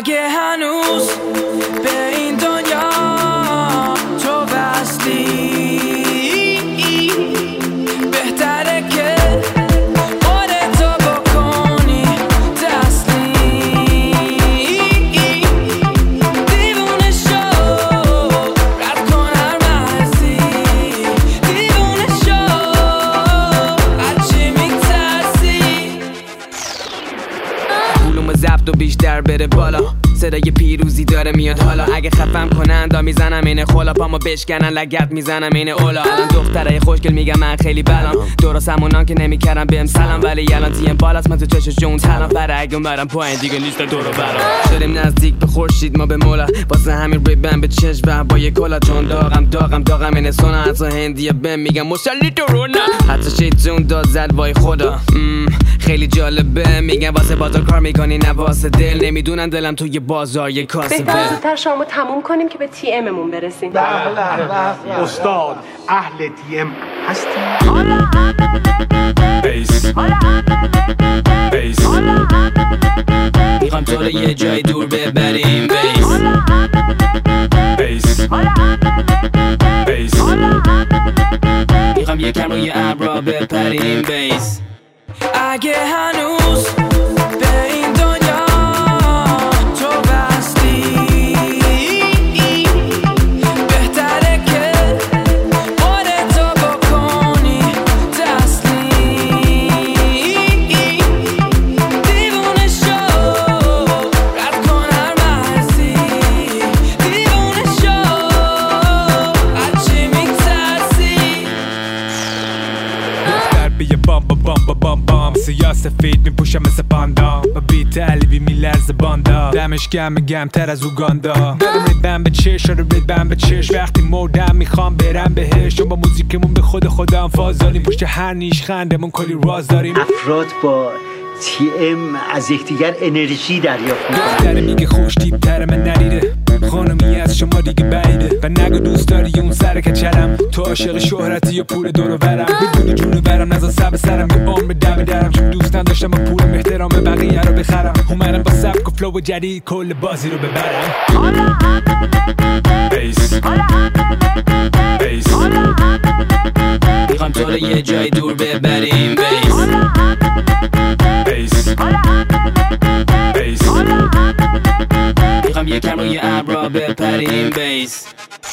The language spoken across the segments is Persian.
اگه هنوز به این دنیا تو وصلی، بهتره که خودتو بکنی تسلیم. دیوونه شو، رد کن هر مرزی. دیوونه شو، از چی میترسی؟ علوم ضبط و بیشتر بره بالا، صدای پیروزی داره میاد حالا. اگه خفم کنن میزنم اینه خلا، پامو بشکنن لگت میزنم اینه اولا. الان دخترای خوشگل میگم من خیلی بلام، درست همونان که نمیکردم بهم سلام، ولی الان تیم بالاست من تو چشش جون تلام. برگم برم پایین دیگه نیست دور و برام، شدیم نزدیک به خورشید ما به مولا. واسه همین ریبن به چشم و با یه کلا، چون داغم اینه سونا. حتی هندیه بهم میگم مشالی تو رونا، حتی شیطون داد زد وای خدا. خیلی جالبه میگن واسه بازار کار میکنی نه واسه دل، نمیدونن دلم توی بازار یه کاسبه. بهتر زودتر شامو تموم کنیم که به تی اممون برسیم. استاد اهل تی ام هستی؟ بیس میخوام تو رو یه جای دور ببریم. بیس میخوام یکم روی ابرا بپریم. بیس اگه هنوز به این دنیا تو وصلی، بهتره که خودتو بکنی تسلیم. دیوونه شو، رد کن هر مرزی. دیوونه شو، از چی میترسی؟ دختر بیه بام سیاه سفید میپوشم مثل پاندا، با بیت علیبی میلرزه باندا. دمش گم تر از اوگاندا. دارم ریدم به چش، ریدم به چش. وقتی مردم میخوام برم بهش، چون با موزیکمون به خودم فاز داریم. پشت هر نیش خندمون کلی راز داریم. افراد با تی ام از یکدیگر انرژی دریافت میکنن. دختره میگه خوش دیپتر من نریده، خانمی از شما دیگه بعیده. و نگو دوست داری اون سر کچلم، تو عاشق شهرتی یا پول دور و برم. بدون جون برم نزا سب سرم، یه عمر دم درم. چون دوستم داشتم با پولم احترام بقیه رو بخرم. اومدم با سبک و فلو جدید کل بازی رو ببرم. بیس میخوام تو رو یه جای دور ببریم. بیس میخوام یکم روی ابرا بپریم. بیس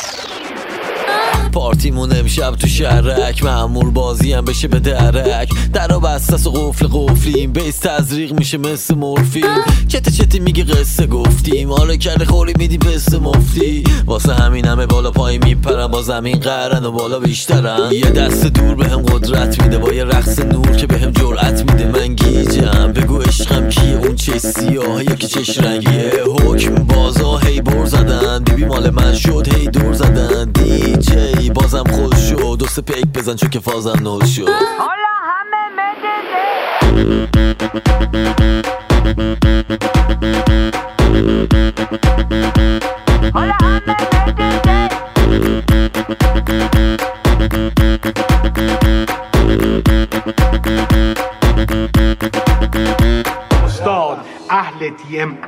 پارتیمون امشب تو شهرک، معمول بازی هم بشه به درک. درا بستس و قفلیم، بیس تزریق میشه مثل مورفین. چتی میگه قصه گفتیم، حالا کرده خوری میدی پسته مفتی. واسه همین همه بالا پای میپرن، با زمین قهرن و بالا بیشترن. یه دست دور بهم قدرت میده، با یه رقص نور که بهم جرأت میده. من گیجم بگو عشقم کیه، اون چه سیاه یا که چش رنگیه. حکم بازا هی بر زدن، بیبی مال من شد هی دور زدن. دی جی بازم خوش شد، دو سه پیک بزن چون که فازم نول شد. حالا همه مدده استاد اهل تی ام